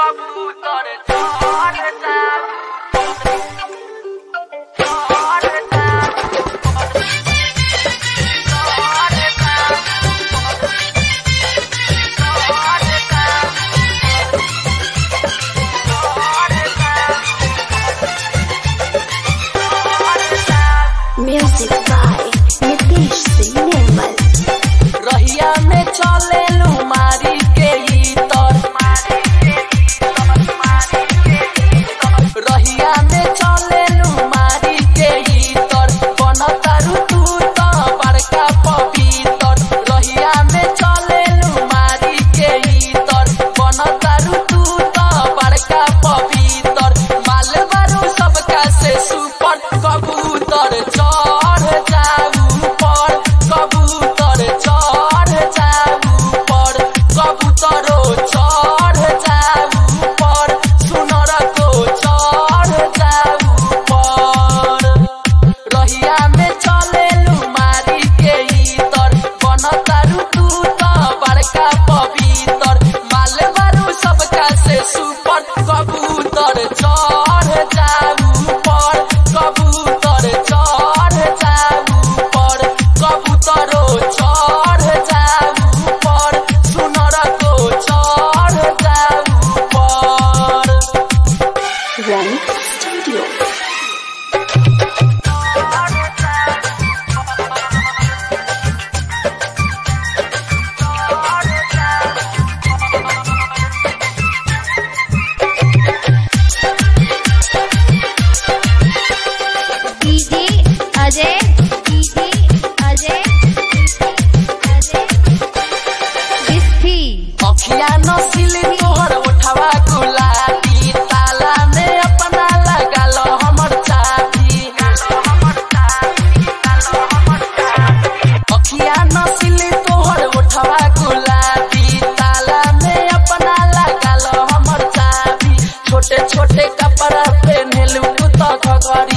Music by Nitish Singh Nirmal. रहिया में चले लू मारी के रहिया में चले लू मारी के बनतारू तू तो बड़का पवित्र। रहिया में चले लू मारी के बनतारू तू तो बड़का पवित्र। मालवारू सबका से सुपर कबूतर चढ़ जाऊ पर कबूतर चढ़ जाऊ पर कबूतरो चढ़ जाऊ पर सुनर को चढ़ जाऊ पर। रहिया में चले लू मारी के बनतारू तू तो बड़का पवित्र। मालवारू सबका से सुपर कबूतर चढ़ जाऊ पर कबूतर चढ़ जाऊ पर कबूतरो चढ़ जाऊ पर सुनर को चढ़ जाऊ पर। Run Studio. DJ Ajay Vithi अखिया नसिली तोहर उठवा गुलाबी ताला में अपना लगल हमर चाबी। अखिया नसिली तोहर उठवा गुलाबी ताला में अपना लगल हमर चाबी। छोटे छोटे कपड़ा पहनलू तो घघरी